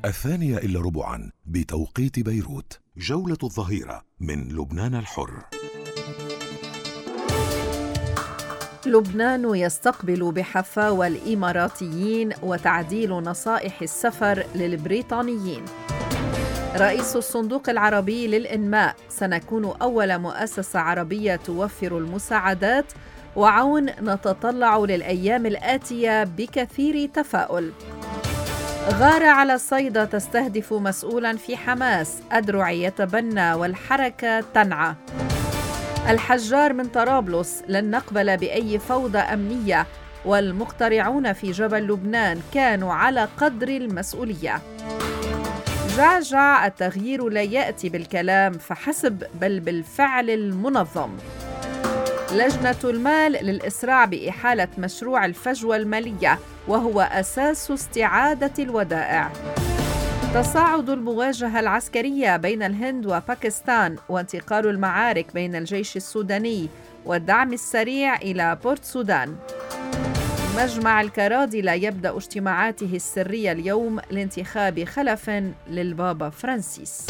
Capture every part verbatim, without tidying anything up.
الثانية إلا ربعا بتوقيت بيروت. جولة الظهيرة من لبنان الحر. لبنان يستقبل بحفاوة الإماراتيين وتعديل نصائح السفر للبريطانيين. رئيس الصندوق العربي للإنماء: سنكون أول مؤسسة عربية توفر المساعدات وعون، نتطلع للأيام الآتية بكثير تفاؤل. غارة على الصيدا تستهدف مسؤولا في حماس، أدرع يتبنى والحركة تنعى. الحجار من طرابلس: لن نقبل بأي فوضى أمنية، والمقترعون في جبل لبنان كانوا على قدر المسؤولية. جعجع: التغيير لا يأتي بالكلام فحسب بل بالفعل المنظم. لجنة المال للإسراع بإحالة مشروع الفجوة المالية وهو أساس استعادة الودائع. تصاعد المواجهة العسكرية بين الهند وباكستان وانتقال المعارك بين الجيش السوداني والدعم السريع إلى بورت سودان. مجمع الكرادلة يبدأ اجتماعاته السرية اليوم لانتخاب خلف للبابا فرانسيس.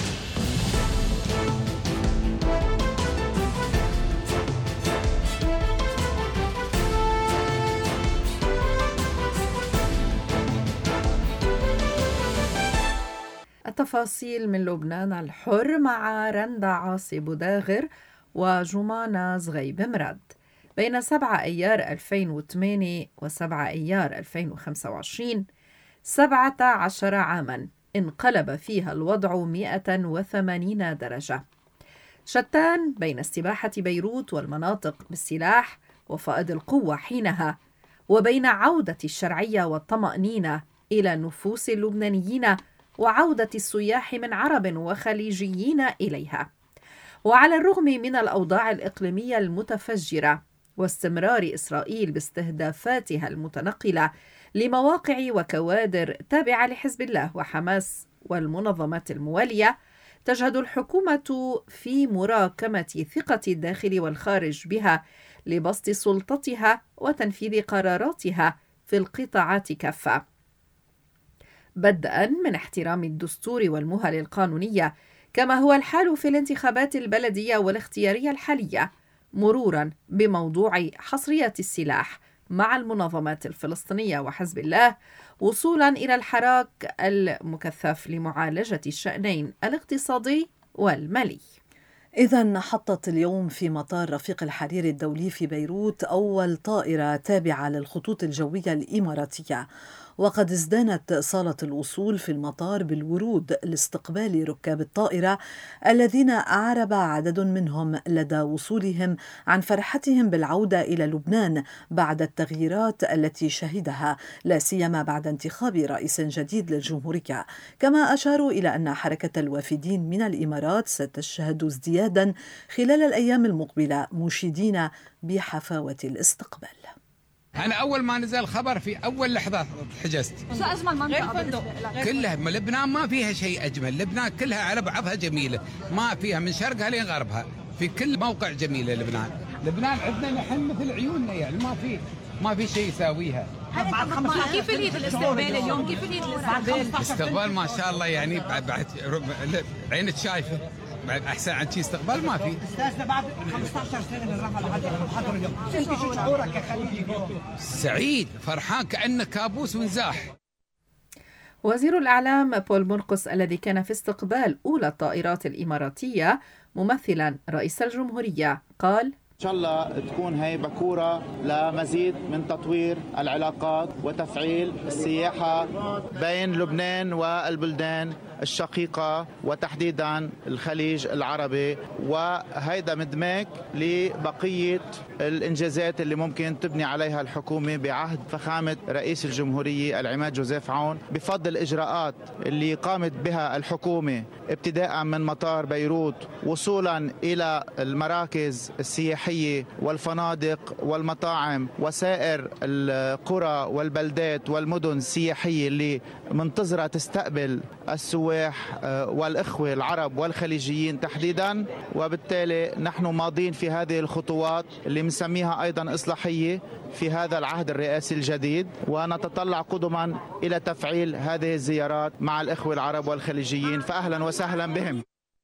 التفاصيل من لبنان الحر مع رندا عاصي بوداغر وجمانة زغيب مراد. بين سبعة أيار ألفين وثمانية وسبعة أيار ألفين وخمسة وعشرين، سبعة عشر عاماً انقلب فيها الوضع مئة وثمانين درجة. شتان بين استباحة بيروت والمناطق بالسلاح وفائض القوة حينها، وبين عودة الشرعية والطمأنينة إلى نفوس اللبنانيين وعودة السياح من عرب وخليجيين إليها. وعلى الرغم من الأوضاع الإقليمية المتفجرة واستمرار إسرائيل باستهدافاتها المتنقلة لمواقع وكوادر تابعة لحزب الله وحماس والمنظمات الموالية، تجهد الحكومة في مراكمة ثقة الداخل والخارج بها لبسط سلطتها وتنفيذ قراراتها في القطاعات كافة، بدءاً من احترام الدستور والمهل القانونية كما هو الحال في الانتخابات البلدية والاختيارية الحالية، مروراً بموضوع حصرية السلاح مع المنظمات الفلسطينية وحزب الله، وصولاً إلى الحراك المكثف لمعالجة الشأنين الاقتصادي والمالي. إذن حطت اليوم في مطار رفيق الحريري الدولي في بيروت أول طائرة تابعة للخطوط الجوية الإماراتية، وقد ازدانت صالة الوصول في المطار بالورود لاستقبال ركاب الطائرة الذين أعرب عدد منهم لدى وصولهم عن فرحتهم بالعودة إلى لبنان بعد التغييرات التي شهدها، لا سيما بعد انتخاب رئيس جديد للجمهورية. كما أشاروا إلى أن حركة الوافدين من الإمارات ستشهد ازديادا خلال الأيام المقبلة، مشيدين بحفاوة الاستقبال. أنا أول ما نزل خبر في أول لحظة حجزت. شو أجمل منطقة كلها لبنان ما فيها شيء أجمل، لبنان كلها على بعضها جميلة، ما فيها من شرقها لين غربها، في كل موقع جميلة لبنان. لبنان عندنا نحن مثل عيوننا، يعني ما في ما في شيء يساويها. كيف اليد الاستقبال اليوم؟ كيف اليد الاستقبال؟ الاستقبال ما شاء الله، يعني بعد عينك شايفة، بعد احسن عن شيء استقبال ما في. استاذنا بعد خمسة عشر سنه من الرفع لحد المحاضره اليوم، شو شعورك يا خليجي؟ سعيد فرحان كأنه كابوس ونزاح. وزير الإعلام بول مرقس الذي كان في استقبال أولى الطائرات الإماراتية ممثلا رئيس الجمهورية قال: إن شاء الله تكون هي بكورة لمزيد من تطوير العلاقات وتفعيل السياحة بين لبنان والبلدان الشقيقة وتحديدا الخليج العربي، وهيدا مدماج لبقية الإنجازات اللي ممكن تبني عليها الحكومة بعهد فخامة رئيس الجمهورية العماد جوزيف عون، بفضل الإجراءات اللي قامت بها الحكومة ابتداء من مطار بيروت وصولا إلى المراكز السياحية والفنادق والمطاعم وسائر القرى والبلدات والمدن السياحية اللي منتظرة تستقبل السواح الأرواح والإخوة العرب والخليجيين تحديدا، وبالتالي نحن ماضين في هذه الخطوات اللي بنسميها أيضا إصلاحية في هذا العهد الرئاسي الجديد، ونتطلع قدما إلى تفعيل هذه الزيارات مع الإخوة العرب والخليجيين، فأهلا وسهلا بهم.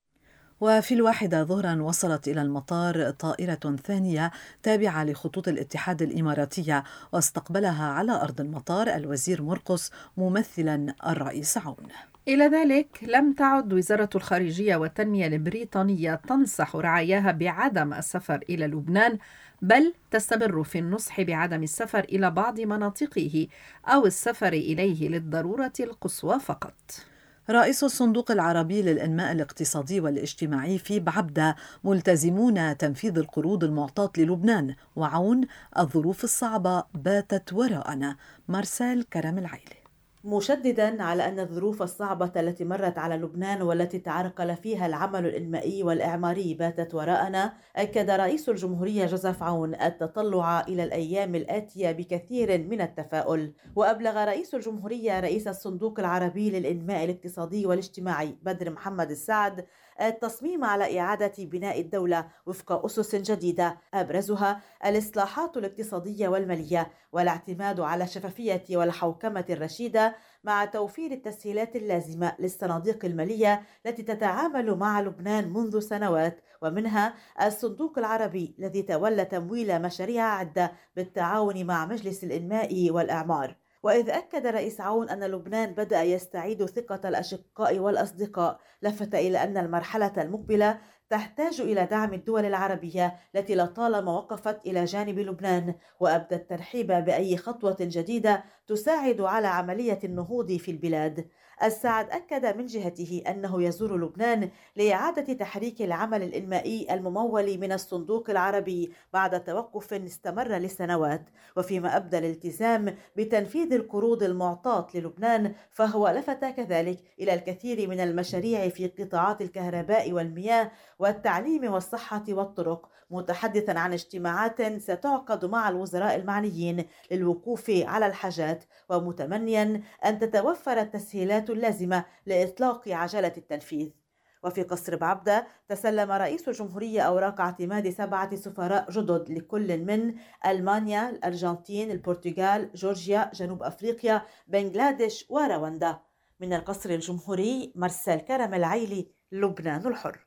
وفي الواحدة ظهرا وصلت إلى المطار طائرة ثانية تابعة لخطوط الاتحاد الإماراتية، واستقبلها على أرض المطار الوزير مرقس ممثلا الرئيس عون. إلى ذلك لم تعد وزارة الخارجية والتنمية البريطانية تنصح رعاياها بعدم السفر إلى لبنان، بل تستمر في النصح بعدم السفر إلى بعض مناطقه أو السفر إليه للضرورة القصوى فقط. رئيس الصندوق العربي للإنماء الاقتصادي والاجتماعي في بعبدة ملتزمون تنفيذ القروض المعطاة للبنان، وعون الظروف الصعبة باتت وراءنا. مارسيل كرم العيلي. مشددا على أن الظروف الصعبة التي مرت على لبنان والتي تعرقل فيها العمل الإنمائي والإعماري باتت وراءنا، أكد رئيس الجمهورية جوزيف عون التطلع إلى الأيام الآتية بكثير من التفاؤل. وأبلغ رئيس الجمهورية رئيس الصندوق العربي للإنماء الاقتصادي والاجتماعي بدر محمد السعد التصميم على إعادة بناء الدولة وفق أسس جديدة أبرزها الإصلاحات الاقتصادية والمالية والاعتماد على الشفافية والحوكمة الرشيدة، مع توفير التسهيلات اللازمة للصناديق المالية التي تتعامل مع لبنان منذ سنوات، ومنها الصندوق العربي الذي تولى تمويل مشاريع عدة بالتعاون مع مجلس الإنماء والإعمار. وإذ أكد رئيس عون أن لبنان بدأ يستعيد ثقة الأشقاء والأصدقاء، لفت إلى أن المرحلة المقبلة تحتاج إلى دعم الدول العربية التي لطالما وقفت إلى جانب لبنان، وأبدى الترحيب بأي خطوة جديدة تساعد على عملية النهوض في البلاد. السعد أكد من جهته أنه يزور لبنان لإعادة تحريك العمل الإنمائي الممول من الصندوق العربي بعد توقف استمر لسنوات، وفيما أبدى الالتزام بتنفيذ القروض المعطاة للبنان، فهو لفت كذلك إلى الكثير من المشاريع في قطاعات الكهرباء والمياه والتعليم والصحة والطرق، متحدثا عن اجتماعات ستعقد مع الوزراء المعنيين للوقوف على الحاجات، ومتمنيا أن تتوفر التسهيلات اللازمة لإطلاق عجلة التنفيذ. وفي قصر بعبدة تسلم رئيس الجمهورية أوراق اعتماد سبعة سفراء جدد لكل من ألمانيا، الأرجنتين، البرتغال، جورجيا، جنوب أفريقيا، بنغلاديش ورواندا. من القصر الجمهوري مارسيل كرم العيلي، لبنان الحر.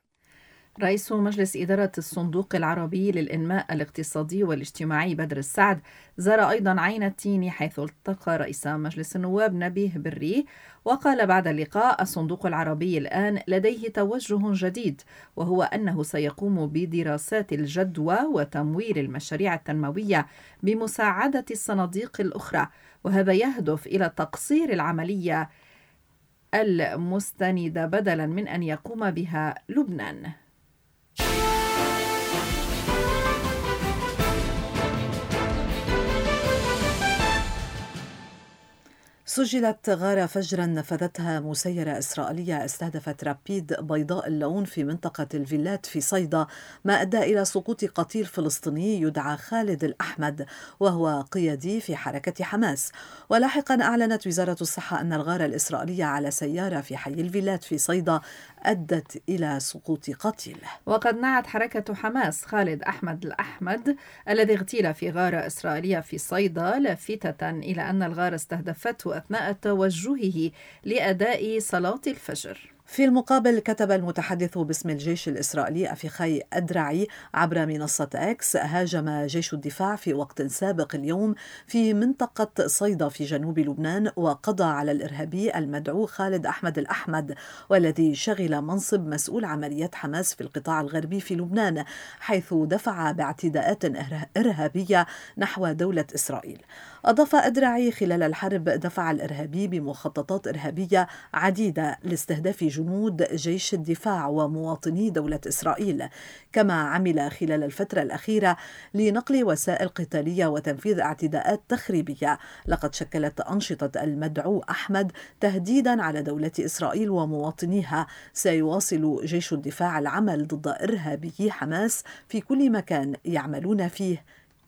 رئيس مجلس إدارة الصندوق العربي للإنماء الاقتصادي والاجتماعي بدر السعد زار أيضا عين التين، حيث التقى رئيس مجلس النواب نبيه بري، وقال بعد اللقاء: الصندوق العربي الآن لديه توجه جديد، وهو أنه سيقوم بدراسات الجدوى وتمويل المشاريع التنموية بمساعدة الصناديق الأخرى، وهذا يهدف إلى تقصير العملية المستندة بدلا من أن يقوم بها لبنان. سجلت غارة فجرا نفذتها مسيرة إسرائيلية استهدفت رابيد بيضاء اللون في منطقة الفيلات في صيدا، ما أدى إلى سقوط قتيل فلسطيني يدعى خالد الأحمد، وهو قيادي في حركة حماس. ولاحقا أعلنت وزارة الصحة أن الغارة الإسرائيلية على سيارة في حي الفيلات في صيدا أدت إلى سقوط قتيل. وقد نعت حركة حماس خالد أحمد الأحمد الذي اغتيل في غارة إسرائيلية في صيدا، لافتة إلى أن الغارة استهدفته أثناء توجهه لأداء صلاة الفجر. في المقابل كتب المتحدث باسم الجيش الإسرائيلي أفيخاي أدرعي عبر منصة إكس: هاجم جيش الدفاع في وقت سابق اليوم في منطقة صيدا في جنوب لبنان، وقضى على الإرهابي المدعو خالد أحمد الأحمد، والذي شغل منصب مسؤول عمليات حماس في القطاع الغربي في لبنان، حيث دفع باعتداءات إرهابية نحو دولة إسرائيل. أضاف أدرعي: خلال الحرب دفع الإرهابي بمخططات إرهابية عديدة لاستهداف جنود جيش الدفاع ومواطني دولة إسرائيل، كما عمل خلال الفترة الأخيرة لنقل وسائل قتالية وتنفيذ اعتداءات تخريبية. لقد شكلت أنشطة المدعو أحمد تهديدا على دولة إسرائيل ومواطنيها. سيواصل جيش الدفاع العمل ضد إرهابي حماس في كل مكان يعملون فيه،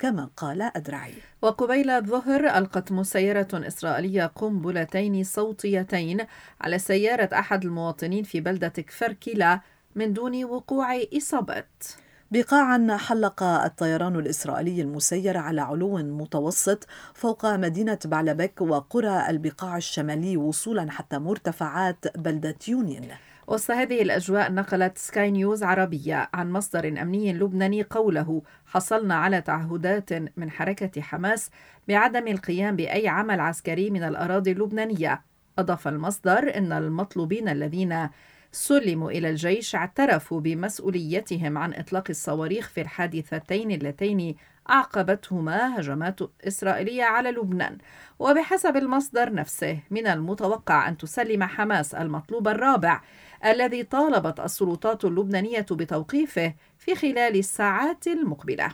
كما قال أدرعي. وقبيل الظهر ألقت مسيرة إسرائيلية قنبلتين صوتيتين على سيارة أحد المواطنين في بلدة كفر كلا من دون وقوع إصابات. بقاعا حلق الطيران الإسرائيلي المسير على علو متوسط فوق مدينة بعلبك وقرى البقاع الشمالي وصولا حتى مرتفعات بلدة يونين. وسط هذه الأجواء نقلت سكاي نيوز عربية عن مصدر أمني لبناني قوله: حصلنا على تعهدات من حركة حماس بعدم القيام بأي عمل عسكري من الأراضي اللبنانية. أضاف المصدر أن المطلوبين الذين سلموا إلى الجيش اعترفوا بمسؤوليتهم عن إطلاق الصواريخ في الحادثتين اللتين أعقبتهما هجمات إسرائيلية على لبنان. وبحسب المصدر نفسه من المتوقع أن تسلم حماس المطلوب الرابع الذي طالبت السلطات اللبنانية بتوقيفه في خلال الساعات المقبلة.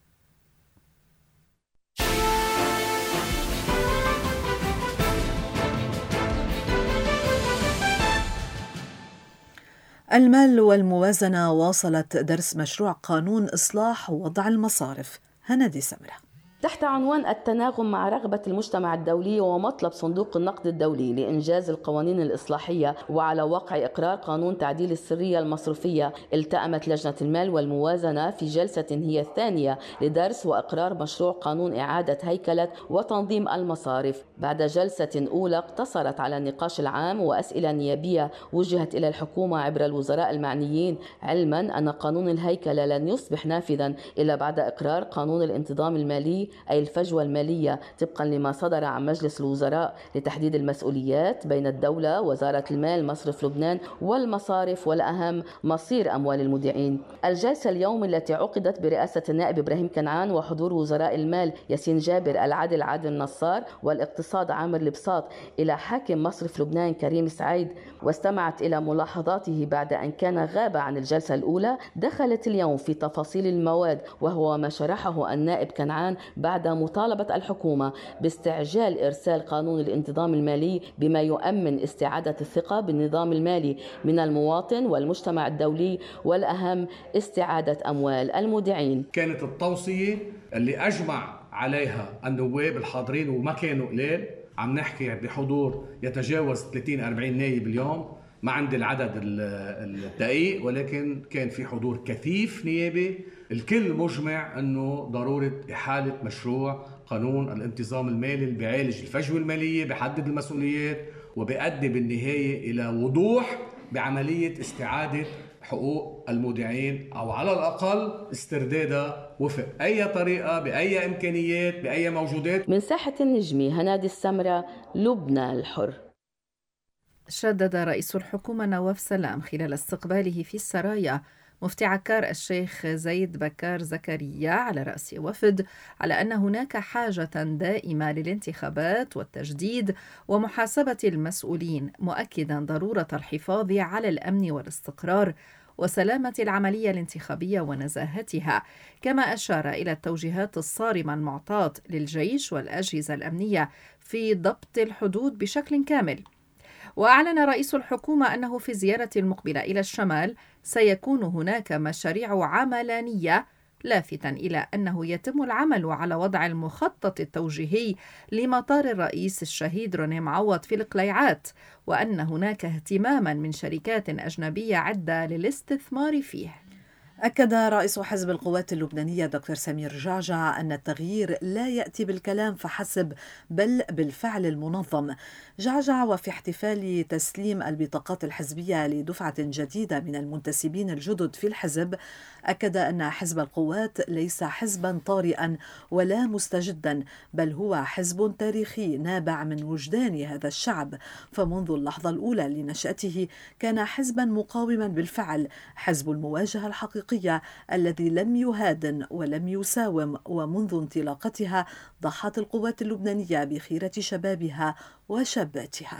المال والموازنة واصلت درس مشروع قانون إصلاح وضع المصارف. هندي سمرة. تحت عنوان التناغم مع رغبة المجتمع الدولي ومطلب صندوق النقد الدولي لإنجاز القوانين الإصلاحية وعلى وقع إقرار قانون تعديل السرية المصرفية، التأمت لجنة المال والموازنة في جلسة هي الثانية لدرس وإقرار مشروع قانون إعادة هيكلة وتنظيم المصارف. بعد جلسة أولى اقتصرت على النقاش العام وأسئلة نيابية وجهت إلى الحكومة عبر الوزراء المعنيين، علما أن قانون الهيكلة لن يصبح نافذا إلا بعد إقرار قانون الانتظام المالي أي الفجوة المالية، طبقا لما صدر عن مجلس الوزراء لتحديد المسؤوليات بين الدولة، وزارة المال، مصرف لبنان والمصارف، والأهم مصير أموال المودعين. الجلسة اليوم التي عقدت برئاسة النائب إبراهيم كنعان وحضور وزراء المال ياسين جابر، العدل عادل النصار، والاقتصاد عامر البساط، إلى حاكم مصرف لبنان كريم سعيد، واستمعت إلى ملاحظاته بعد أن كان غاب عن الجلسة الأولى، دخلت اليوم في تفاصيل المواد، وهو ما شرحه النائب كنعان بعد مطالبة الحكومة باستعجال إرسال قانون الانتظام المالي بما يؤمن استعادة الثقة بالنظام المالي من المواطن والمجتمع الدولي، والأهم استعادة أموال المودعين. كانت التوصية اللي أجمع عليها النواب الحاضرين وما كانوا قليل، عم نحكي بحضور يتجاوز ثلاثين أربعين نائب اليوم، ما عندي العدد الدقيق، ولكن كان في حضور كثيف نيابي. الكل مجمع أنه ضرورة إحالة مشروع قانون الانتظام المالي اللي بيعالج الفجوة المالية، بيحدد المسؤوليات، وبيؤدي بالنهاية إلى وضوح بعملية استعادة حقوق المودعين، أو على الأقل استردادها وفق أي طريقة، بأي إمكانيات، بأي موجودات. من ساحة النجمي، هنادي السمرة، لبنان الحر. شدد رئيس الحكومة نواف سلام خلال استقباله في السرايا مفتي عكار الشيخ زيد بكار زكريا على رأس وفد على أن هناك حاجة دائمة للانتخابات والتجديد ومحاسبة المسؤولين، مؤكدا ضرورة الحفاظ على الأمن والاستقرار وسلامة العملية الانتخابية ونزاهتها، كما أشار إلى التوجيهات الصارمة المعطاة للجيش والأجهزة الأمنية في ضبط الحدود بشكل كامل. وأعلن رئيس الحكومة أنه في زيارة المقبلة إلى الشمال سيكون هناك مشاريع عملانية، لافتا إلى أنه يتم العمل على وضع المخطط التوجيهي لمطار الرئيس الشهيد روني معوض في القليعات، وأن هناك اهتماما من شركات أجنبية عدة للاستثمار فيه. أكد رئيس حزب القوات اللبنانية دكتور سمير جعجع أن التغيير لا يأتي بالكلام فحسب بل بالفعل المنظم. جعجع وفي احتفال تسليم البطاقات الحزبية لدفعة جديدة من المنتسبين الجدد في الحزب، أكد أن حزب القوات ليس حزبا طارئا ولا مستجدا، بل هو حزب تاريخي نابع من وجدان هذا الشعب، فمنذ اللحظة الأولى لنشأته كان حزبا مقاوما بالفعل، حزب المواجهة الحقيقية الذي لم يهادن ولم يساوم، ومنذ انطلاقتها ضحت القوات اللبنانية بخيرة شبابها وشاباتها.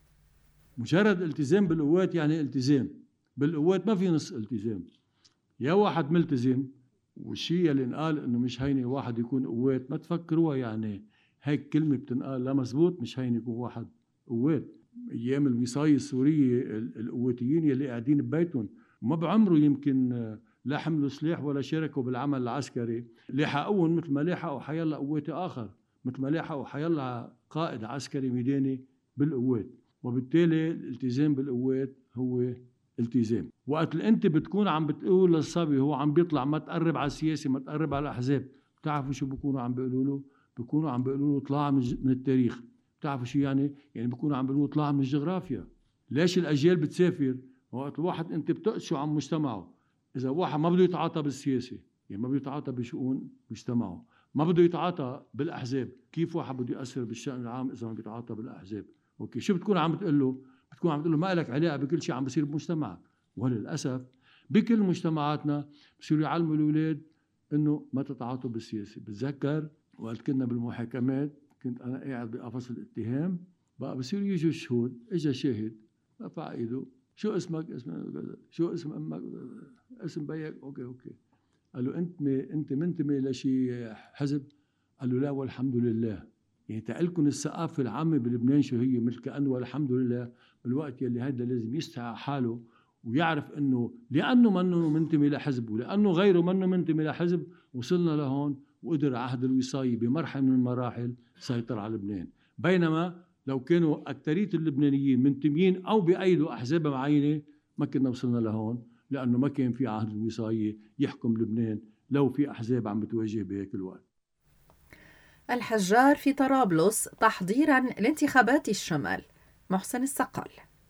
مجرد التزام بالقوات يعني التزام بالقوات، ما في نص التزام، يا واحد ملتزم. والشيء اللي انقال انه مش هيني واحد يكون قوات، ما تفكروها يعني هيك كلمة بتنقال، لا مزبوط، مش هيني يكون واحد قوات. ايام الوصاية السورية القواتيين يلي قاعدين ببيتهم ما بعمره يمكن لا حملوا سلاح ولا شاركوا بالعمل العسكري، لاحقوهم مثل ما لاحقوا حيلا قوات آخر، مثل ما لاحقوا حيلا قائد عسكري ميداني بالقوات. وبالتالي الالتزام بالقوات هو التزام. وقت اللي انت بتكون عم بتقول للصبي هو عم بيطلع ما تقرب على السياسة، ما تقرب على الأحزاب، بتعرفوا شو بيكونوا عم بيقولوا له؟ بيكونوا عم بيقولوا له اطلع من التاريخ. بتعرفوا شو يعني؟ يعني بيكونوا عم بيقولوا اطلع من الجغرافيا. ليش الأجيال بتسافر؟ وقت الواحد انت بتقشوا عن مجتمعه. إذا واحد ما بده يتعاطى بالسياسة، يعني ما بده يتعاطى بشؤون مجتمعه، ما بده يتعاطى بالأحزاب، كيف واحد بده يأثر بالشأن العام إذا ما بيتعاطى بالأحزاب؟ أوكي، شو بتكون عم بتقول له؟ بتكون عم بتقول له ما لك علاقة بكل شيء عم بيصير بمجتمعك. وللأسف بكل مجتمعاتنا بصيروا يعلموا الأولاد إنه ما تتعاطوا بالسياسة. بتذكر وقت كنا بالمحاكمات كنت أنا قاعد بقفص الاتهام، بقى بصيروا يجوا الشهود، إجا شاهد رفع إيده، شو اسمك؟ اسمك شو اسم أمك؟ اسم بيك؟ أوكي أوكي. قال له أنت مي أنت منتمي لشي حزب؟ قال له لا والحمد لله. يعني تقلكن الثقافة العامة بلبنان شو هي؟ مثل كأنه والحمد لله، بالوقت يلي هيدا لازم يستحق حاله ويعرف إنه لأنه منه منتمي لحزب ولأنه غيره منه منتمي لحزب وصلنا لهون، وقدر عهد الوصاية بمرحلة من المراحل سيطر على لبنان. بينما لو كانوا أكترية اللبنانيين منتميين أو بأيدوا أحزاب معينة ما كنا وصلنا لهون، لأنه ما كان في عهد الوصاية يحكم لبنان لو في أحزاب عم بتواجه بهيك الوقت. الحجار في طرابلس تحضيرا لانتخابات الشمال. محسن السقال.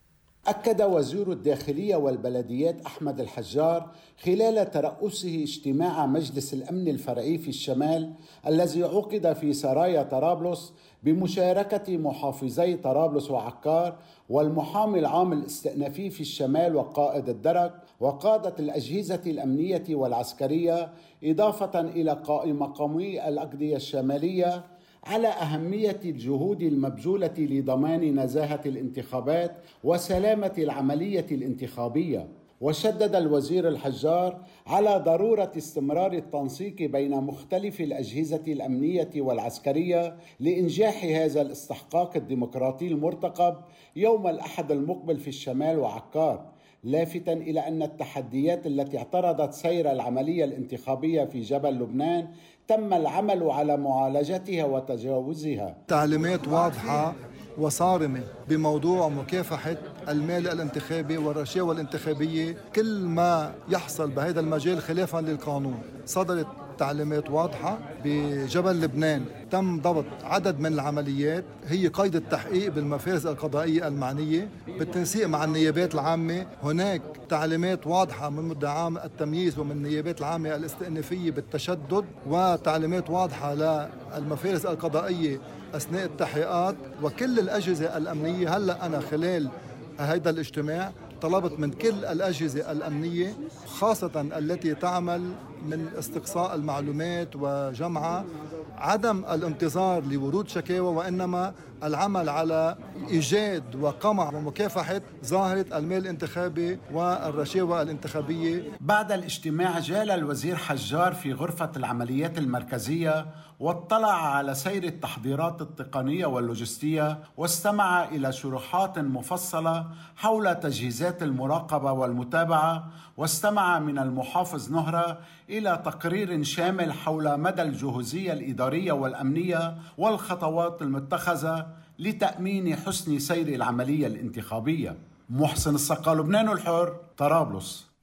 أكد وزير الداخلية والبلديات أحمد الحجار خلال ترأسه اجتماع مجلس الأمن الفرعي في الشمال الذي عقد في سرايا طرابلس بمشاركة محافظي طرابلس وعكار والمحامي العام الاستئنافي في الشمال وقائد الدرك وقادة الأجهزة الأمنية والعسكرية، إضافة إلى قائم مقامي الأقضية الشمالية، على أهمية الجهود المبذولة لضمان نزاهة الانتخابات وسلامة العملية الانتخابية. وشدد الوزير الحجار على ضرورة استمرار التنسيق بين مختلف الأجهزة الأمنية والعسكرية لإنجاح هذا الاستحقاق الديمقراطي المرتقب يوم الأحد المقبل في الشمال وعكار، لافتا إلى أن التحديات التي اعترضت سير العملية الانتخابية في جبل لبنان تم العمل على معالجتها وتجاوزها. تعليمات واضحة وصارمة بموضوع مكافحة المال الانتخابي والرشاوى الانتخابية، كل ما يحصل بهذا المجال خلافا للقانون. صدرت تعليمات واضحة بجبل لبنان، تم ضبط عدد من العمليات هي قيد التحقيق بالمفارز القضائية المعنية بالتنسيق مع النيابات العامة. هناك تعليمات واضحة من مدعي عام التمييز ومن النيابات العامة الاستئنافية بالتشدد، وتعليمات واضحة للمفارز القضائية أثناء التحقيقات. وكل الأجهزة الأمنية هلأ أنا خلال هذا الاجتماع طلبت من كل الأجهزة الأمنية خاصة التي تعمل من استقصاء المعلومات وجمعها عدم الانتظار لورود شكاوى، وإنما العمل على إيجاد وقمع ومكافحة ظاهرة المال الانتخابي والرشاوى الانتخابية. بعد الاجتماع جال الوزير حجار في غرفة العمليات المركزية واطلع على سير التحضيرات التقنية واللوجستية، واستمع إلى شروحات مفصلة حول تجهيزات المراقبة والمتابعة، واستمع من المحافظ نهرة إلى تقرير شامل حول مدى الجهوزية الإدارية والأمنية والخطوات المتخذة لتأمين حسن سير العملية الانتخابية. محسن السقال، لبنان الحر، طرابلس.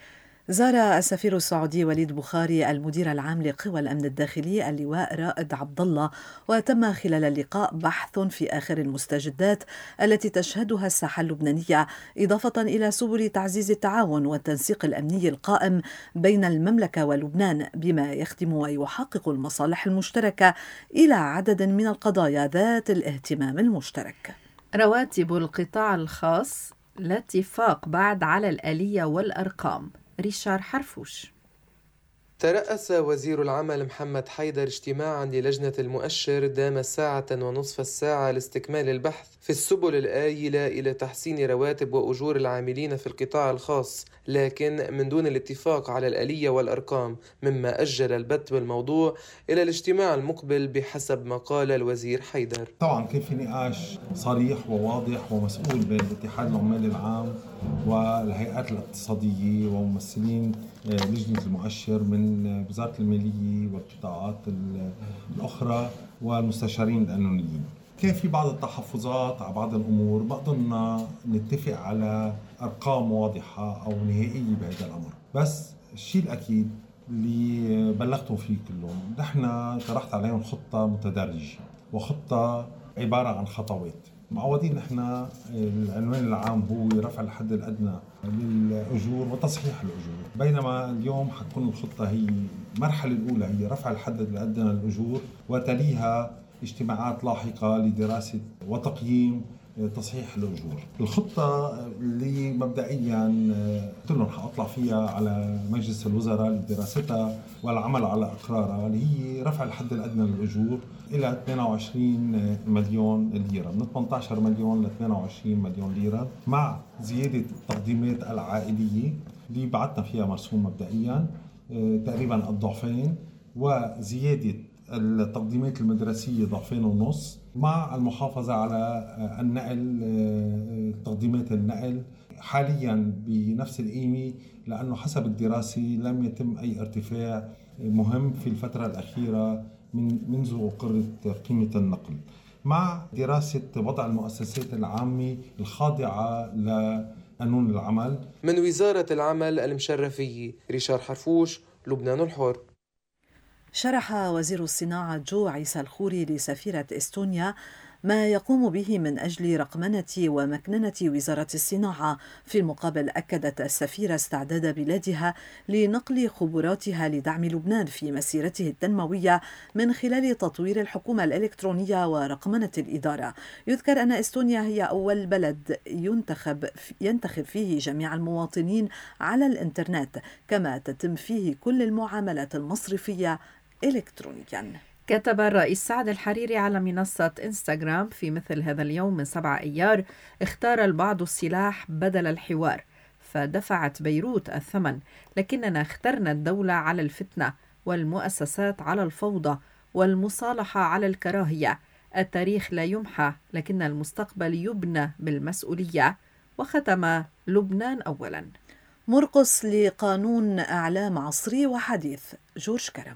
زار السفير السعودي وليد بخاري المدير العام لقوى الأمن الداخلي اللواء رائد عبد الله، وتم خلال اللقاء بحث في آخر المستجدات التي تشهدها الساحة اللبنانية، إضافة إلى سبل تعزيز التعاون والتنسيق الأمني القائم بين المملكة ولبنان بما يخدم ويحقق المصالح المشتركة إلى عدد من القضايا ذات الاهتمام المشترك. رواتب القطاع الخاص لا اتفاق بعد على الآلية والأرقام. ريشار حرفوش. ترأس وزير العمل محمد حيدر اجتماعا للجنة المؤشر دام ساعة ونصف الساعة لاستكمال البحث في السبل الآيلة إلى تحسين رواتب وأجور العاملين في القطاع الخاص، لكن من دون الاتفاق على الآلية والأرقام، مما أجل البت بالموضوع إلى الاجتماع المقبل بحسب ما قال الوزير حيدر. طبعا كان في نقاش صريح وواضح ومسؤول بين الاتحاد العمالي العام والهيئات الاقتصادية وممثلين لجنة المؤشر من وزارة المالية والقطاعات الأخرى والمستشارين القانونيين. كان في بعض التحفظات على بعض الأمور، ما قدرنا نتفق على أرقام واضحة أو نهائية بهذا الأمر. بس الشيء الأكيد اللي بلغتهم فيه كلهم، نحن طرحت عليهم خطة متدرجة وخطة عبارة عن خطوات. معودين نحن العنوان العام هو رفع الحد الأدنى للأجور وتصحيح الأجور، بينما اليوم حتكون الخطة هي المرحلة الأولى هي رفع الحد الأدنى للأجور، وتليها اجتماعات لاحقة لدراسة وتقييم تصحيح الأجور. الخطة اللي مبدئيا قلت لهم حأطلع فيها على مجلس الوزراء لدراستها والعمل على إقرارها، اللي هي رفع الحد الأدنى للأجور إلى اثنين وعشرين مليون ليرة، من ثمانية عشر مليون ل اثنين وعشرين مليون ليرة، مع زيادة التقديمات العائلية اللي بعتنا فيها مرسوم مبدئيا تقريبا الضعفين، وزيادة التقديمات المدرسية ضعفين ونص، مع المحافظة على النقل، تقديمات النقل حاليا بنفس القيمة، لأنه حسب الدراسة لم يتم أي ارتفاع مهم في الفترة الأخيرة من منذ أقرت قيمة النقل، مع دراسة وضع المؤسسات العامة الخاضعة لقانون العمل. من وزارة العمل المشرفية، ريشار حرفوش، لبنان الحر. شرح وزير الصناعة جو عيسى الخوري لسفيرة إستونيا ما يقوم به من أجل رقمنة ومكننة وزارة الصناعة. في المقابل أكدت السفيرة استعداد بلادها لنقل خبراتها لدعم لبنان في مسيرته التنموية من خلال تطوير الحكومة الإلكترونية ورقمنة الإدارة. يذكر أن إستونيا هي أول بلد ينتخب ينتخب فيه جميع المواطنين على الإنترنت، كما تتم فيه كل المعاملات المصرفية إلكترونيا. كتب الرئيس سعد الحريري على منصة إنستغرام: في مثل هذا اليوم من سبعة أيار اختار البعض السلاح بدل الحوار فدفعت بيروت الثمن، لكننا اخترنا الدولة على الفتنة والمؤسسات على الفوضى والمصالحة على الكراهية. التاريخ لا يمحى لكن المستقبل يبنى بالمسؤولية. وختم: لبنان أولا. مرقص لقانون إعلام عصري وحديث. جورج كرم.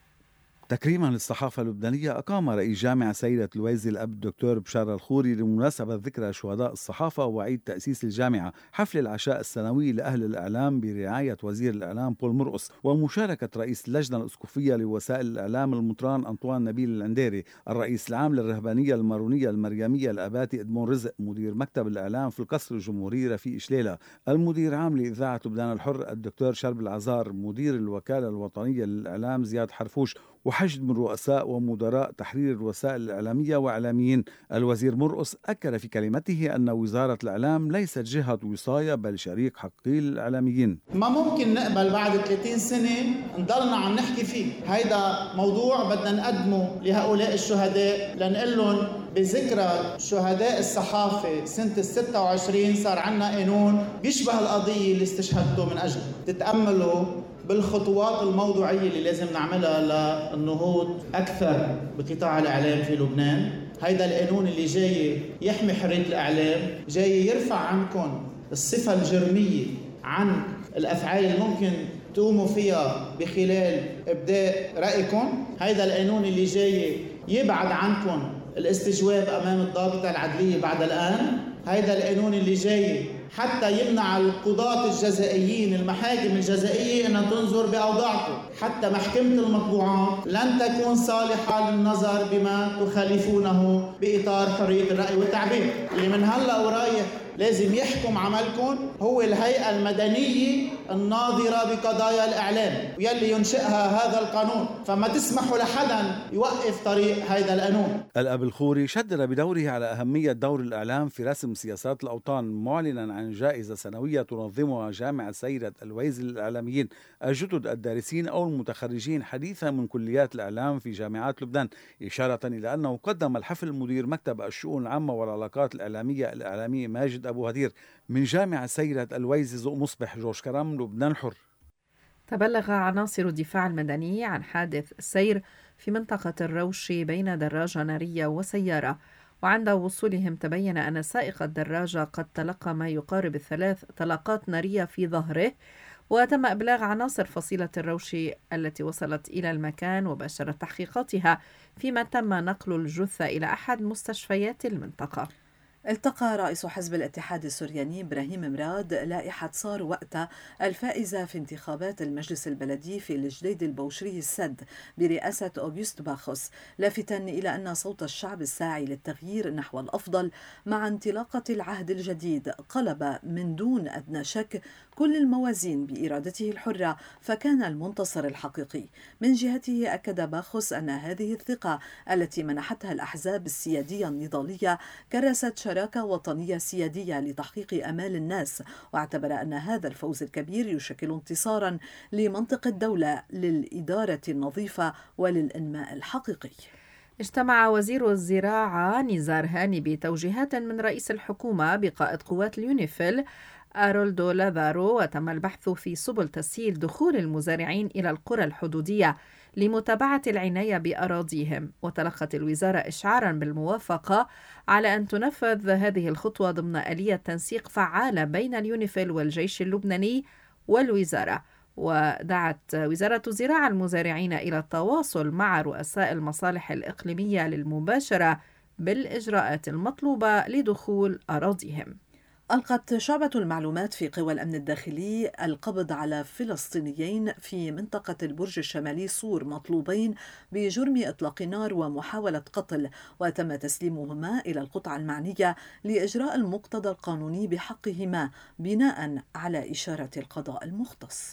تكريما للصحافة اللبنانية، أقام رئيس جامعة سيدة الويزي الأب الدكتور بشار الخوري لمناسبة ذكرى شهداء الصحافة وعيد تأسيس الجامعة حفل العشاء السنوي لأهل الإعلام برعاية وزير الإعلام بول مرقص ومشاركة رئيس اللجنة الأسقفية لوسائل الإعلام المطران أنطوان نبيل العنديري، الرئيس العام للرهبانية المارونية المريمية الأباتي إدمون رزق، مدير مكتب الإعلام في القصر الجمهوري رفيق شليلة، المدير عام لإذاعة لبنان الحر الدكتور شرب العزار، مدير الوكالة الوطنية للإعلام زياد حرفوش، وحشد من رؤساء ومدراء تحرير الوسائل الإعلامية وإعلاميين. الوزير مرقص أكد في كلمته أن وزارة الإعلام ليست جهة وصاية بل شريك حقيقي للإعلاميين. ما ممكن نقبل بعد ثلاثين سنة نضلنا عم نحكي فيه. هيدا موضوع بدنا نقدمه لهؤلاء الشهداء لنقول لهم بذكرى شهداء الصحافة سنة الستة وعشرين صار عنا قانون بيشبه القضية اللي استشهدتوا من أجلها. تتأملوا بالخطوات الموضوعية اللي لازم نعملها للنهوض أكثر بقطاع الإعلام في لبنان. هيدا القانون اللي جاي يحمي حرية الإعلام، جاي يرفع عنكم الصفة الجرمية عن الأفعال اللي ممكن تقوموا فيها بخلال إبداء رأيكم. هيدا القانون اللي جاي يبعد عنكم الاستجواب أمام الضابطة العدلية بعد الآن. هيدا القانون اللي جاي حتى يمنع القضاة الجزائيين المحاكم الجزائية أن تنظر بأوضاعكم. حتى محكمة المطبوعات لن تكون صالحة للنظر بما تخالفونه بإطار حرية الرأي والتعبير. اللي من هلأ ورايح لازم يحكم عملكم هو الهيئة المدنية الناظرة بقضايا الإعلام ويلي ينشئها هذا القانون، فما تسمحوا لحدا يوقف طريق هذا القانون. الأب الخوري شدد بدوره على أهمية دور الإعلام في رسم سياسات الأوطان، معلنا عن جائزة سنوية تنظمها جامعة سيدة الويزي للإعلاميين الجدد الدارسين أو المتخرجين حديثا من كليات الإعلام في جامعات لبنان، إشارة إلى أنه قدم الحفل مدير مكتب الشؤون العامة والعلاقات الإعلامية الإعلامي ماجد أبو هدير من جامعة سيدة الويزي ذو مصبح. جورج كرم، لبنان حر. تبلغ عناصر الدفاع المدني عن حادث سير في منطقة الروشي بين دراجة نارية وسيارة، وعند وصولهم تبين أن سائق الدراجة قد تلقى ما يقارب الثلاث طلقات نارية في ظهره، وتم إبلاغ عناصر فصيلة الروشي التي وصلت إلى المكان وباشرت تحقيقاتها، فيما تم نقل الجثة إلى أحد مستشفيات المنطقة. التقى رئيس حزب الاتحاد السورياني إبراهيم مراد لائحة صار وقتها الفائزة في انتخابات المجلس البلدي في الجديد البوشري السد برئاسة أوغست باخوس، لافتا إلى أن صوت الشعب الساعي للتغيير نحو الأفضل مع انطلاقة العهد الجديد قلب من دون أدنى شك كل الموازين بإرادته الحرة، فكان المنتصر الحقيقي. من جهته أكد باخوس أن هذه الثقة التي منحتها الأحزاب السيادية النضالية كرست شراكة وطنية سيادية لتحقيق أمال الناس، واعتبر أن هذا الفوز الكبير يشكل انتصارا لمنطق الدولة للإدارة النظيفة وللإنماء الحقيقي. اجتمع وزير الزراعة نزار هاني بتوجيهات من رئيس الحكومة بقائد قوات اليونيفيل أرولدو لافارو، وتم البحث في سبل تسهيل دخول المزارعين إلى القرى الحدودية لمتابعة العناية بأراضيهم. وتلقت الوزارة إشعارا بالموافقة على أن تنفذ هذه الخطوة ضمن آلية تنسيق فعالة بين اليونيفيل والجيش اللبناني والوزارة. ودعت وزارة الزراعة المزارعين إلى التواصل مع رؤساء المصالح الإقليمية للمباشرة بالإجراءات المطلوبة لدخول أراضيهم. ألقت شعبة المعلومات في قوى الأمن الداخلي القبض على فلسطينيين في منطقة البرج الشمالي صور مطلوبين بجرم إطلاق نار ومحاولة قتل، وتم تسليمهما إلى القطعة المعنية لإجراء المقتضى القانوني بحقهما بناء على إشارة القضاء المختص.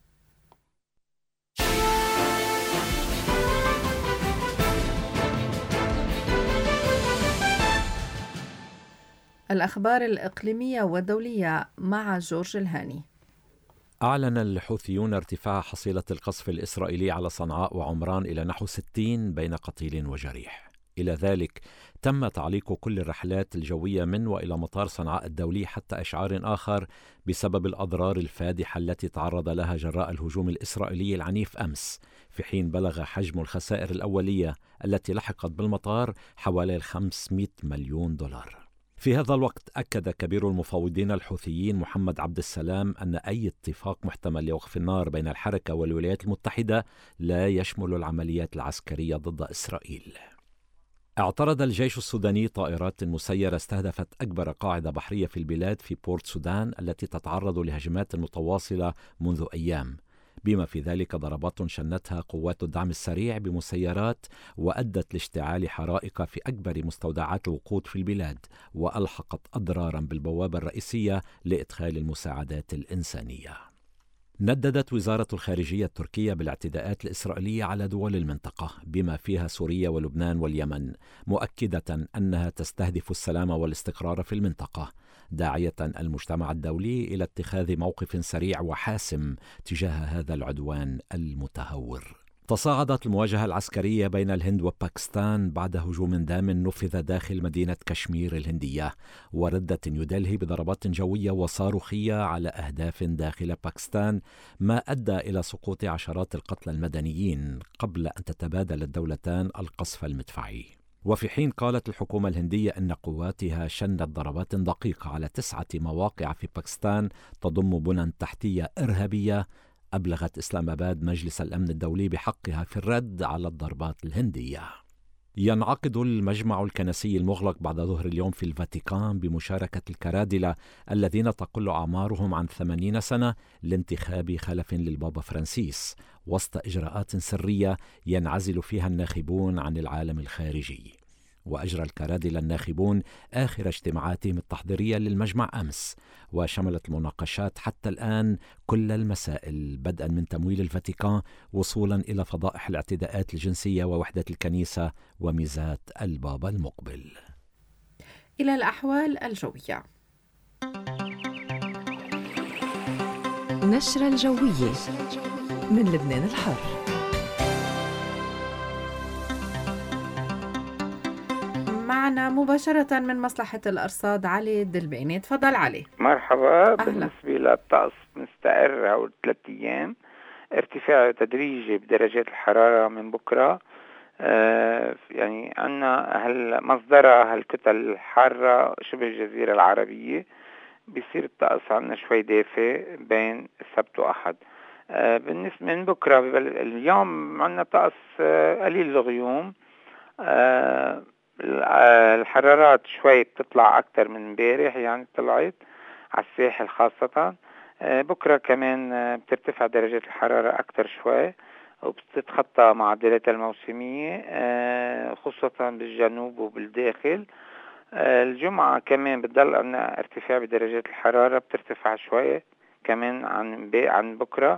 الأخبار الإقليمية والدولية مع جورج الهاني. أعلن الحوثيون ارتفاع حصيلة القصف الإسرائيلي على صنعاء وعمران إلى نحو ستين بين قتيل وجريح. إلى ذلك تم تعليق كل الرحلات الجوية من وإلى مطار صنعاء الدولي حتى إشعار آخر بسبب الأضرار الفادحة التي تعرض لها جراء الهجوم الإسرائيلي العنيف أمس، في حين بلغ حجم الخسائر الأولية التي لحقت بالمطار حوالي خمسمائة مليون دولار. في هذا الوقت أكد كبير المفاوضين الحوثيين محمد عبد السلام أن أي اتفاق محتمل لوقف النار بين الحركة والولايات المتحدة لا يشمل العمليات العسكرية ضد إسرائيل. اعترض الجيش السوداني طائرات مسيرة استهدفت أكبر قاعدة بحرية في البلاد في بورت سودان التي تتعرض لهجمات متواصلة منذ أيام، بما في ذلك ضربات شنتها قوات الدعم السريع بمسيرات وأدت لاشتعال حرائق في أكبر مستودعات الوقود في البلاد، وألحقت أضرارا بالبوابة الرئيسية لإدخال المساعدات الإنسانية. نددت وزارة الخارجية التركية بالاعتداءات الإسرائيلية على دول المنطقة بما فيها سوريا ولبنان واليمن، مؤكدة أنها تستهدف السلام والاستقرار في المنطقة، داعية المجتمع الدولي إلى اتخاذ موقف سريع وحاسم تجاه هذا العدوان المتهور. تصاعدت المواجهة العسكرية بين الهند وباكستان بعد هجوم دام نفذ داخل مدينة كشمير الهندية، وردت نيودلهي بضربات جوية وصاروخية على أهداف داخل باكستان، ما أدى إلى سقوط عشرات القتلى المدنيين قبل أن تتبادل الدولتان القصف المدفعي. وفي حين قالت الحكومة الهندية أن قواتها شنت ضربات دقيقة على تسعة مواقع في باكستان تضم بنى تحتية إرهابية، أبلغت إسلام آباد مجلس الأمن الدولي بحقها في الرد على الضربات الهندية. ينعقد المجمع الكنسي المغلق بعد ظهر اليوم في الفاتيكان بمشاركة الكرادلة الذين تقل أعمارهم عن ثمانين سنة لانتخاب خلف للبابا فرانسيس، وسط إجراءات سرية ينعزل فيها الناخبون عن العالم الخارجي. وأجرى الكرادلة الناخبون آخر اجتماعاتهم التحضيرية للمجمع أمس، وشملت المناقشات حتى الآن كل المسائل، بدءا من تمويل الفاتيكان وصولا إلى فضائح الاعتداءات الجنسية ووحدة الكنيسة وميزات البابا المقبل. إلى الأحوال الجوية. نشرة الجوية من لبنان الحر. معنا مباشرة من مصلحة الأرصاد علي الدلبيني. تفضل علي. مرحبا. أهلا. بالنسبة للطقس مستقر هول ثلاث أيام، ارتفاع تدريجي بدرجات الحرارة من بكرة. آه يعني عنا هالمصدرة هالكتل الحارة شبه الجزيرة العربية، بيصير الطقس عنا شوي دافئ بين السبت وأحد. آه بالنسبة من بكرة اليوم عنا طقس آه قليل الغيوم. آه الحرارات شوي بتطلع أكتر من امبارح، يعني طلعت على الساحل خاصة. آه بكرة كمان آه بترتفع درجات الحرارة أكتر شوي وبتتخطى معدلات الموسمية آه خصوصا بالجنوب وبالداخل. آه الجمعة كمان بتضل عنا ارتفاع بدرجات الحرارة، بترتفع شوي كمان عن عن بكرة،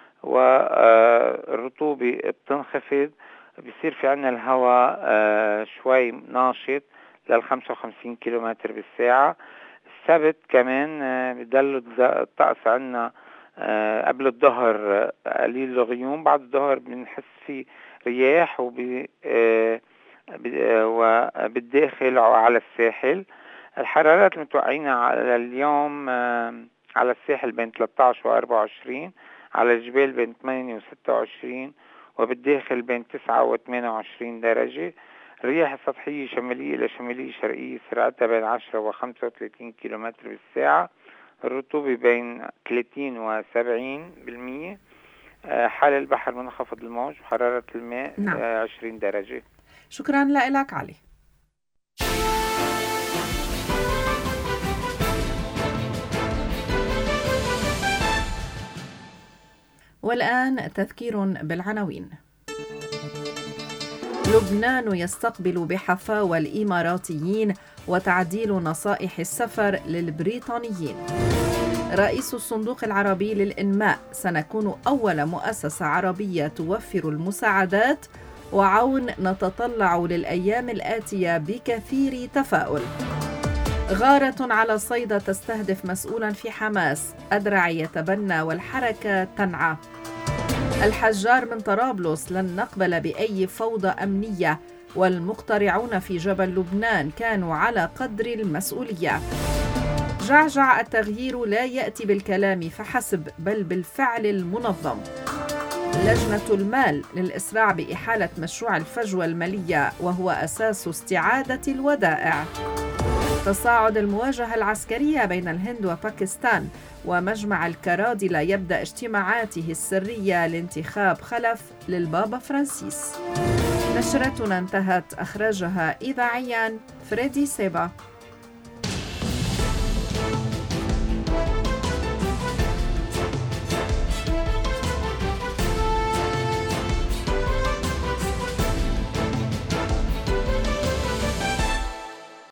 والرطوبة بتنخفض، بيصير في عنا الهواء آه شوي ناشط للخمسة وخمسين كيلومتر بالساعة. السبت كمان آه بيضل الطقس عنا آه قبل الظهر قليل الغيوم، بعد الظهر بنحس في رياح وب آه وبالداخل وعلى الساحل. الحرارات المتوقعين على اليوم آه على الساحل بين ثلاثة عشر وأربعة وعشرين، على الجبال بين ثمانية وستة وعشرين، وبالداخل بين تسعة وثمانية وعشرين درجة. الرياح السطحية شمالية إلى شمالية شرقية سرعتها بين عشرة وخمسة وثلاثين كيلومتر بالساعة. الرطوبة بين ثلاثين وسبعين بالمية. حال البحر منخفض الموج وحرارة الماء نعم. عشرين درجة. شكرا لك علي. والآن تذكير بالعناوين. لبنان يستقبل بحفاوة الإماراتيين وتعديل نصائح السفر للبريطانيين. رئيس الصندوق العربي للإنماء: سنكون أول مؤسسة عربية توفر المساعدات وعون، نتطلع للأيام الآتية بكثير تفاؤل. غارة على صيدا تستهدف مسؤولا في حماس، أدرع يتبنى والحركة تنعى. الحجار من طرابلس: لن نقبل بأي فوضى أمنية، والمقترعون في جبل لبنان كانوا على قدر المسؤولية. جعجع: التغيير لا يأتي بالكلام فحسب بل بالفعل المنظم. لجنة المال: للإسراع بإحالة مشروع الفجوة المالية وهو أساس استعادة الودائع. تصاعد المواجهة العسكرية بين الهند وباكستان، ومجمع الكرادلة يبدأ اجتماعاته السرية لانتخاب خلف للبابا فرانسيس. نشرتنا انتهت، أخرجها إذاعيا فريدي سيبا.